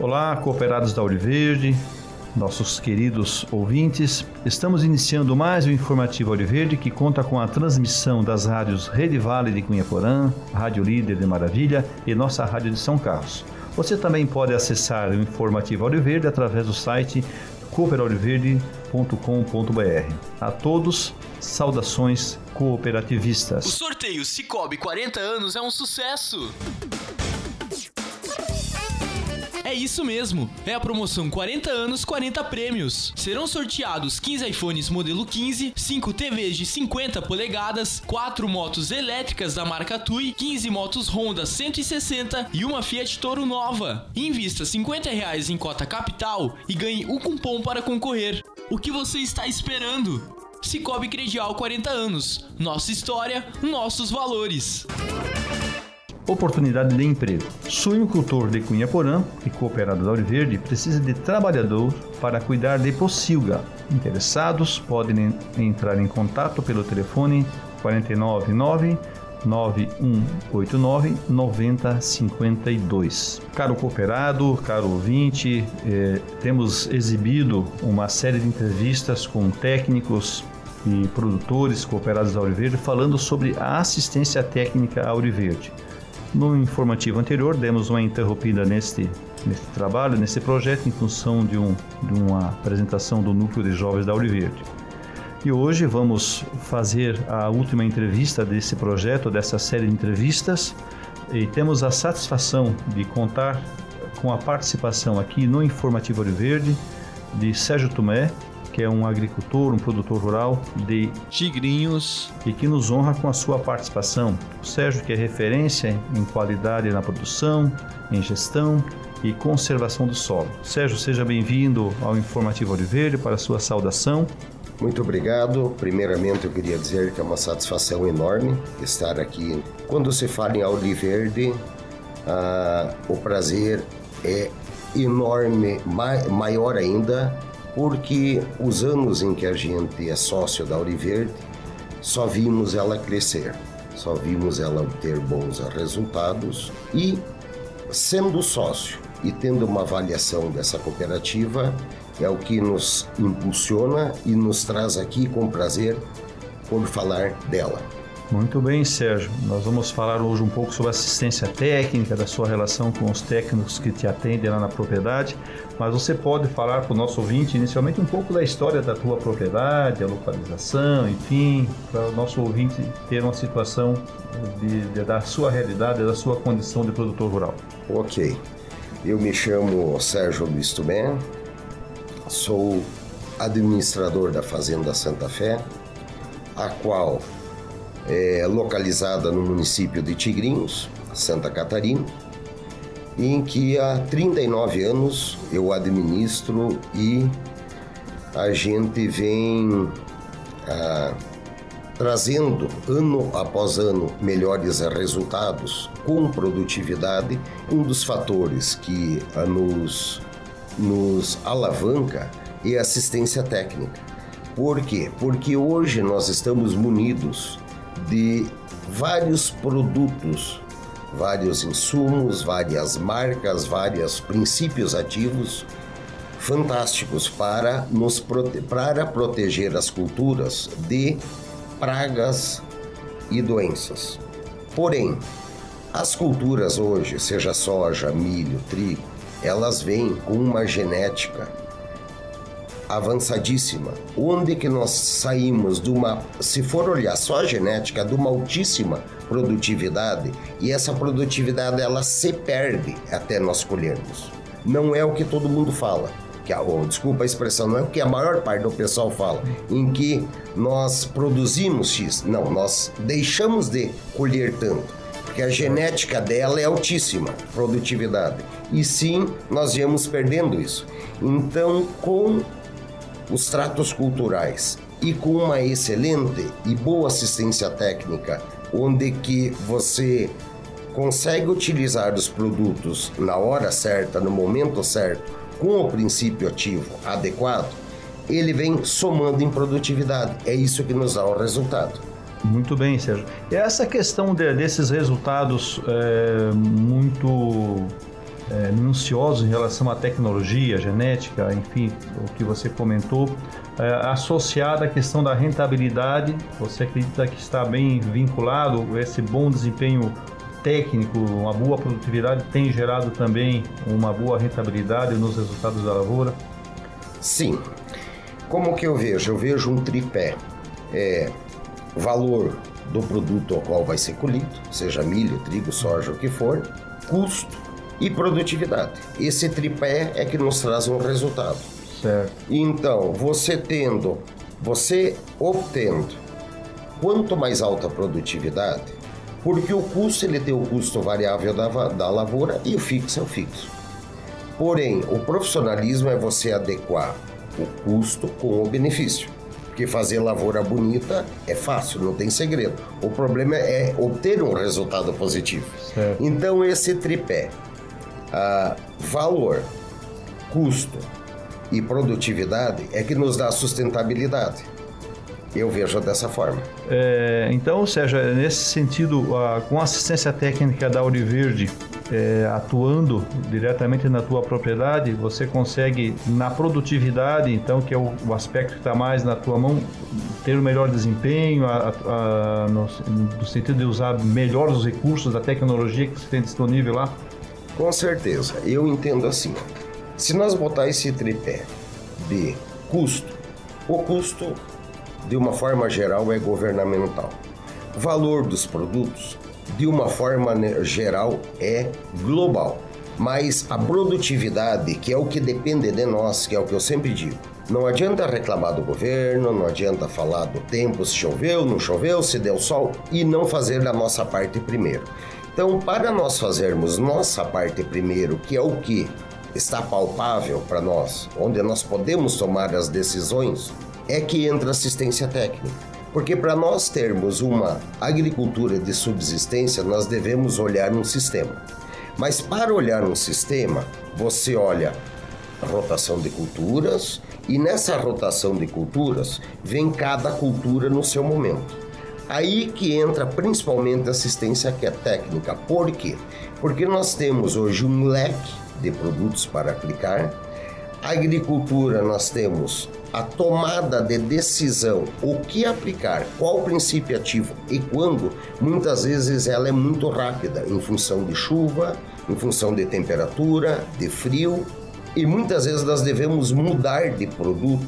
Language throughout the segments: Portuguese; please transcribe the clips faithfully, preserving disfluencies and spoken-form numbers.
Olá, cooperados da Ouro Verde, nossos queridos ouvintes. Estamos iniciando mais um informativo Ouro Verde que conta com a transmissão das rádios Rede Vale de Cunha Porã, Rádio Líder de Maravilha e nossa Rádio de São Carlos. Você também pode acessar o informativo Ouro Verde através do site cooper ouro verde ponto com ponto b r. A todos, saudações cooperativistas. O sorteio Cicobi quarenta anos é um sucesso! É isso mesmo, é a promoção quarenta anos, quarenta prêmios. Serão sorteados quinze iPhones modelo quinze, cinco T Vs de cinquenta polegadas, quatro motos elétricas da marca Tui, quinze motos Honda cento e sessenta e uma Fiat Toro nova. Invista cinquenta reais em cota capital e ganhe um cupom para concorrer. O que você está esperando? Cicobi Credial quarenta anos. Nossa história, nossos valores. Oportunidade de emprego. Suinocultor de Cunha Porã e cooperado da Ouro Verde precisa de trabalhador para cuidar de pocilga. Interessados podem entrar em contato pelo telefone quatro nove nove, nove um oito nove, nove zero cinco dois. Caro cooperado, caro ouvinte, eh, temos exibido uma série de entrevistas com técnicos e produtores cooperados da Ouro Verde falando sobre a assistência técnica à Ouro Verde. No informativo anterior, demos uma interrompida neste, neste trabalho, nesse projeto, em função de, um, de uma apresentação do Núcleo de Jovens da Ouro Verde. E hoje vamos fazer a última entrevista desse projeto, dessa série de entrevistas, e temos a satisfação de contar com a participação aqui no informativo Ouro Verde de Sérgio Tomé, que é um agricultor, um produtor rural de Tigrinhos e que nos honra com a sua participação. O Sérgio, que é referência em qualidade na produção, em gestão e conservação do solo. Sérgio, seja bem-vindo ao Informativo Ouro Verde para a sua saudação. Muito obrigado. Primeiramente, eu queria dizer que é uma satisfação enorme estar aqui. Quando se fala em Ouro Verde, ah, o prazer é enorme, ma- maior ainda, porque os anos em que a gente é sócio da Ouro Verde, só vimos ela crescer, só vimos ela obter bons resultados e, sendo sócio e tendo uma avaliação dessa cooperativa, é o que nos impulsiona e nos traz aqui com prazer por falar dela. Muito bem, Sérgio. Nós vamos falar hoje um pouco sobre assistência técnica, da sua relação com os técnicos que te atendem lá na propriedade, mas você pode falar para o nosso ouvinte inicialmente um pouco da história da tua propriedade, a localização, enfim, para o nosso ouvinte ter uma situação de, de, da sua realidade, da sua condição de produtor rural. Ok. Eu me chamo Sérgio Luiz Tomé, sou administrador da Fazenda Santa Fé, a qual é localizada no município de Tigrinhos, Santa Catarina, em que há trinta e nove anos eu administro e a gente vem ah, trazendo ano após ano melhores resultados com produtividade. Um dos fatores que ah, nos, nos alavanca é a assistência técnica. Por quê? Porque hoje nós estamos munidos de vários produtos, vários insumos, várias marcas, vários princípios ativos fantásticos para nos prote- para proteger as culturas de pragas e doenças. Porém, as culturas hoje, seja soja, milho, trigo, elas vêm com uma genética avançadíssima, onde que nós saímos de uma, se for olhar só a genética, de uma altíssima produtividade, e essa produtividade ela se perde até nós colhermos. Não é o que todo mundo fala, que a, oh, desculpa a expressão, não é o que a maior parte do pessoal fala, em que nós produzimos X, não, nós deixamos de colher tanto, porque a genética dela é altíssima, produtividade, e sim, nós viemos perdendo isso. Então, com os tratos culturais e com uma excelente e boa assistência técnica, onde que você consegue utilizar os produtos na hora certa, no momento certo, com o princípio ativo adequado, ele vem somando em produtividade. É isso que nos dá o resultado. Muito bem, Sérgio. E essa questão de, desses resultados é, muito é, minuciosos em relação à tecnologia, genética, enfim, o que você comentou, é, associada à questão da rentabilidade. Você acredita que está bem vinculado esse bom desempenho técnico, uma boa produtividade tem gerado também uma boa rentabilidade nos resultados da lavoura? Sim. Como que eu vejo? Eu vejo um tripé. É, valor do produto ao qual vai ser colhido, seja milho, trigo, soja, o que for, custo e produtividade. Esse tripé é que nos traz um resultado. Certo. Então, você tendo, você obtendo quanto mais alta a produtividade, porque o custo, ele tem o custo variável da, da lavoura e o fixo é o fixo. Porém, o profissionalismo é você adequar o custo com o benefício. Porque fazer lavoura bonita é fácil, não tem segredo. O problema é obter um resultado positivo. Certo. Então, esse tripé, ah, valor, custo e produtividade é que nos dá sustentabilidade. Eu vejo dessa forma. É, então, ou seja, nesse sentido, a, com a assistência técnica da Ouro Verde, é, atuando diretamente na tua propriedade, você consegue, na produtividade, então, que é o, o aspecto que está mais na tua mão, ter um melhor desempenho, a, a, no, no sentido de usar melhor os recursos da tecnologia que você tem disponível lá? Com certeza. Eu entendo assim. Se nós botar esse tripé de custo, o custo, de uma forma geral, é governamental. O valor dos produtos, de uma forma geral, é global. Mas a produtividade, que é o que depende de nós, que é o que eu sempre digo, não adianta reclamar do governo, não adianta falar do tempo, se choveu, não choveu, se deu sol, e não fazer a nossa parte primeiro. Então, para nós fazermos nossa parte primeiro, que é o que está palpável para nós, onde nós podemos tomar as decisões, é que entra assistência técnica. Porque para nós termos uma agricultura de subsistência, nós devemos olhar um sistema. Mas para olhar um sistema, você olha a rotação de culturas e nessa rotação de culturas vem cada cultura no seu momento. Aí que entra principalmente a assistência técnica. Por quê? Porque nós temos hoje um leque de produtos para aplicar. A agricultura, nós temos a tomada de decisão, o que aplicar, qual princípio ativo e quando, muitas vezes ela é muito rápida, em função de chuva, em função de temperatura, de frio, e muitas vezes nós devemos mudar de produto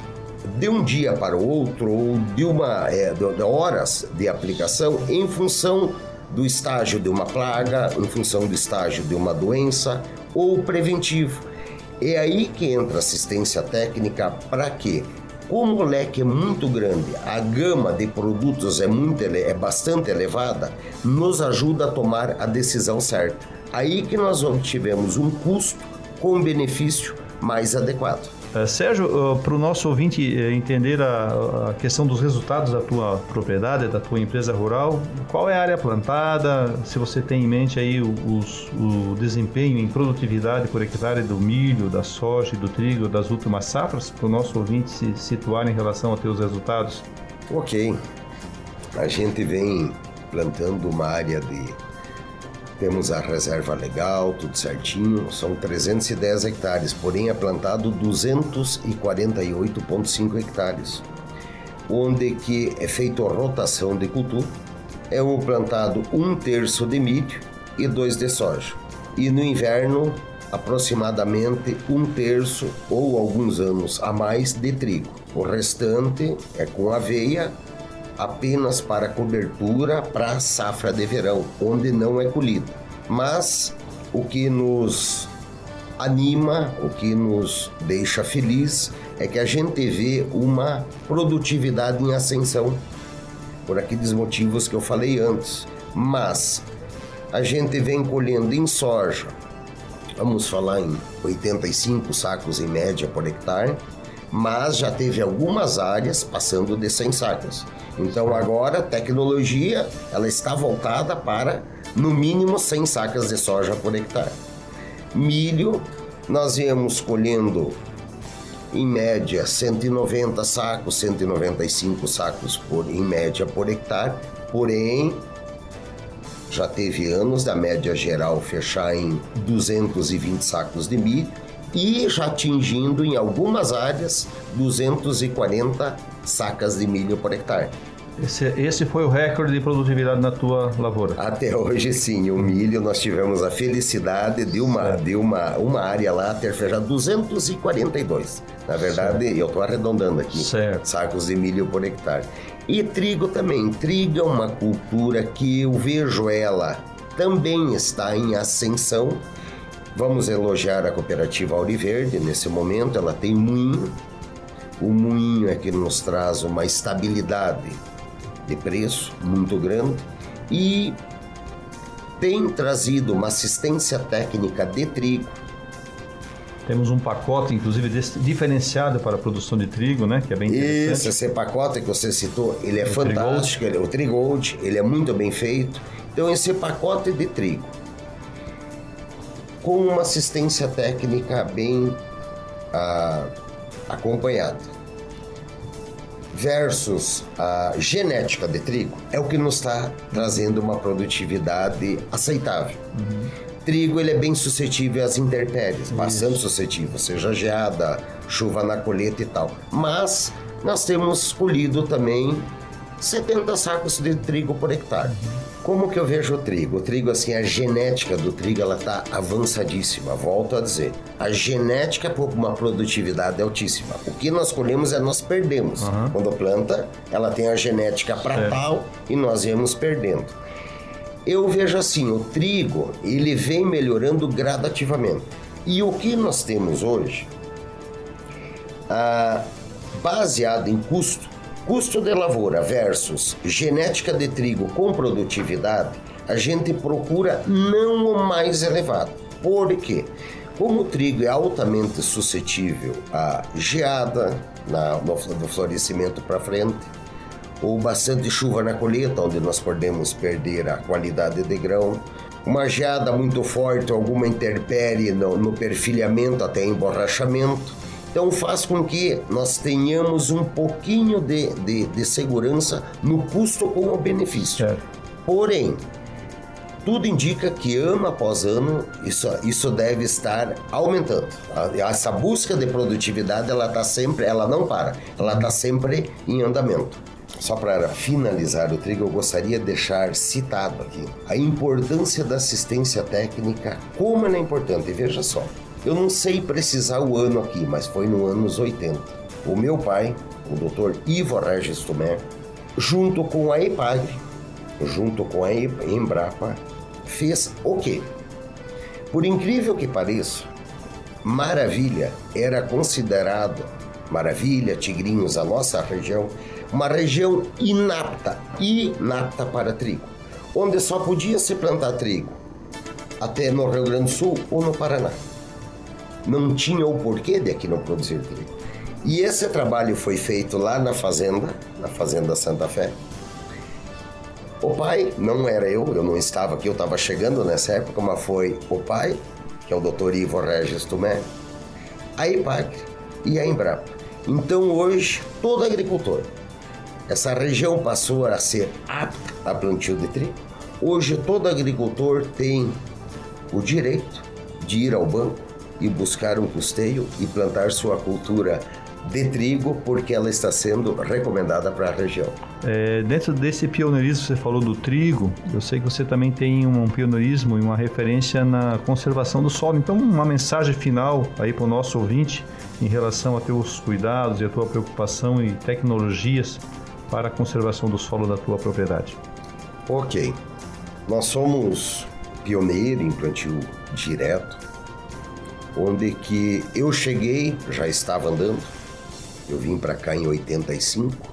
de um dia para o outro, ou de, uma, é, de horas de aplicação, em função do estágio de uma praga, em função do estágio de uma doença, ou preventivo. É aí que entra assistência técnica. Para quê? Como o leque é muito grande, a gama de produtos é, muito, é bastante elevada, nos ajuda a tomar a decisão certa. Aí que nós obtivemos um custo com benefício mais adequado. Uh, Sérgio, uh, para o nosso ouvinte uh, entender a, a questão dos resultados da tua propriedade, da tua empresa rural, qual é a área plantada, se você tem em mente aí o, os, o desempenho em produtividade por hectare do milho, da soja e do trigo das últimas safras, para o nosso ouvinte se situar em relação aos teus resultados? Ok, a gente vem plantando uma área de... Temos a reserva legal, tudo certinho, são trezentos e dez hectares, porém é plantado duzentos e quarenta e oito vírgula cinco hectares, onde que é feita a rotação de cultura, é um plantado um terço de milho e dois de soja, e no inverno aproximadamente um terço ou alguns anos a mais de trigo. O restante é com aveia, apenas para cobertura para a safra de verão, onde não é colhido. Mas o que nos anima, o que nos deixa feliz é que a gente vê uma produtividade em ascensão, por aqueles motivos que eu falei antes. Mas a gente vem colhendo em soja, vamos falar em oitenta e cinco sacos em média por hectare, mas já teve algumas áreas passando de cem sacas. Então agora a tecnologia ela está voltada para no mínimo cem sacas de soja por hectare. Milho, nós viemos colhendo em média cento e noventa sacos, cento e noventa e cinco sacos por, em média por hectare, porém Já teve anos da média geral fechar em duzentos e vinte sacos de milho e já atingindo em algumas áreas duzentos e quarenta sacas de milho por hectare. Esse, esse foi o recorde de produtividade na tua lavoura? Até hoje, sim. O milho, nós tivemos a felicidade de uma, de uma, uma área lá ter fechado duzentos e quarenta e dois. Na verdade, certo. Eu estou arredondando aqui. Certo. Sacos de milho por hectare. E trigo também. Trigo é uma cultura que eu vejo ela também está em ascensão. Vamos elogiar a cooperativa Auriverde nesse momento. Ela tem um moinho. O moinho é que nos traz uma estabilidade de preço muito grande e tem trazido uma assistência técnica de trigo. Temos um pacote, inclusive, diferenciado para a produção de trigo, né? Que é bem interessante. Isso, esse pacote que você citou, ele é o fantástico, ele é o Trigold, ele é muito bem feito. Então, esse pacote de trigo, com uma assistência técnica bem ah, acompanhada, versus a genética de trigo, é o que nos está trazendo uma produtividade aceitável. Uhum. Trigo, ele é bem suscetível às intempéries, Isso. bastante suscetível, seja geada, chuva na colheita e tal. Mas nós temos colhido também setenta sacos de trigo por hectare. Uhum. Como que eu vejo o trigo? O trigo, assim, a genética do trigo, ela está avançadíssima. Volto a dizer, a genética para uma produtividade é altíssima. O que nós colhemos é nós perdemos. Uhum. Quando planta, ela tem a genética para tal e nós íamos perdendo. Eu vejo assim, o trigo, ele vem melhorando gradativamente. E o que nós temos hoje, ah, baseado em custo, custo de lavoura versus genética de trigo com produtividade, a gente procura não o mais elevado. Por quê? Como o trigo é altamente suscetível à geada na, no, no florescimento para frente, ou bastante chuva na colheita, onde nós podemos perder a qualidade de grão, uma geada muito forte, alguma intempérie no, no perfilhamento até emborrachamento. Então faz com que nós tenhamos um pouquinho de, de, de segurança no custo com o benefício. É. Porém, tudo indica que ano após ano isso, isso deve estar aumentando. Essa busca de produtividade, ela tá sempre, ela não para, ela está sempre em andamento. Só para finalizar o trigo, eu gostaria de deixar citado aqui a importância da assistência técnica, como ela é importante. E veja só, eu não sei precisar o ano aqui, mas foi nos anos oitenta. O meu pai, o doutor Ivo Regis Tomé, junto com a EPAGRE, junto com a Embrapa, fez o quê? Por incrível que pareça, Maravilha era considerado, Maravilha, Tigrinhos, a nossa região, uma região inapta, inapta para trigo, onde só podia se plantar trigo até no Rio Grande do Sul ou no Paraná. Não tinha o porquê de aqui não produzir trigo. E esse trabalho foi feito lá na fazenda, na Fazenda Santa Fé. O pai, não era eu, eu não estava aqui, eu estava chegando nessa época, mas foi o pai, que é o doutor Ivo Regis Tomé, a EPAGRE e a Embrapa. Então hoje, todo agricultor, essa região passou a ser apta a plantio de trigo. Hoje todo agricultor tem o direito de ir ao banco e buscar um custeio e plantar sua cultura de trigo, porque ela está sendo recomendada para a região. É, dentro desse pioneirismo que você falou do trigo, eu sei que você também tem um pioneirismo e uma referência na conservação do solo. Então, uma mensagem final aí para o nosso ouvinte em relação a teus cuidados e a tua preocupação e tecnologias para a conservação do solo da tua propriedade. Ok. Nós somos pioneiros em plantio direto, onde que eu cheguei, já estava andando. Eu vim para cá em oitenta e cinco,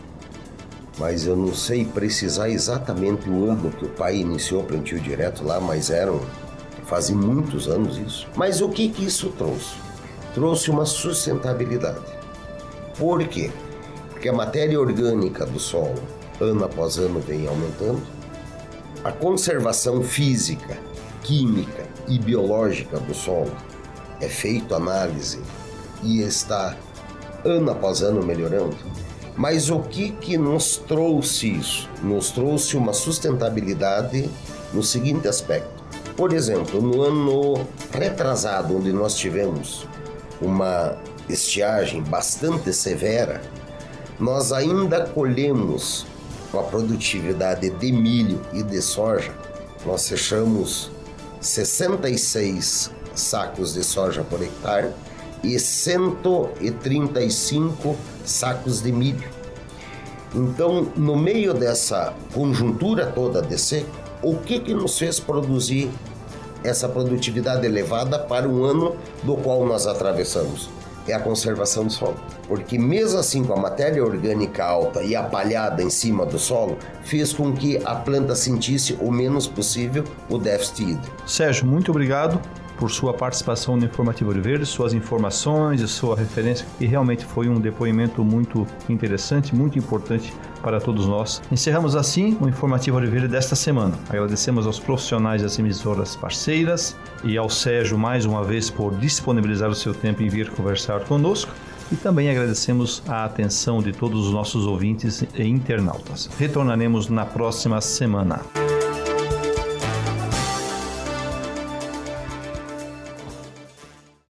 mas eu não sei precisar exatamente o ano que o pai iniciou o plantio direto lá, mas eram, fazem muitos anos isso. Mas o que que isso trouxe? Trouxe uma sustentabilidade. Por quê? Porque a matéria orgânica do solo, ano após ano, vem aumentando. A conservação física, química e biológica do solo é feito análise e está ano após ano melhorando. Mas o que que nos trouxe isso? Nos trouxe uma sustentabilidade no seguinte aspecto. Por exemplo, no ano retrasado, onde nós tivemos uma estiagem bastante severa, nós ainda colhemos com a produtividade de milho e de soja, nós fechamos sessenta e seis sacos de soja por hectare e cento e trinta e cinco sacos de milho. Então, no meio dessa conjuntura toda de seco, o que que nos fez produzir essa produtividade elevada para um ano do qual nós atravessamos? É a conservação do solo. Porque mesmo assim, com a matéria orgânica alta e a palhada em cima do solo, fez com que a planta sentisse o menos possível o déficit hídrico. Sérgio, muito obrigado por sua participação no Informativo Ouro Verde, suas informações e sua referência, e realmente foi um depoimento muito interessante, muito importante para todos nós. Encerramos assim o Informativo Ouro Verde desta semana. Agradecemos aos profissionais das emissoras parceiras e ao Sérgio mais uma vez por disponibilizar o seu tempo em vir conversar conosco. E também agradecemos a atenção de todos os nossos ouvintes e internautas. Retornaremos na próxima semana.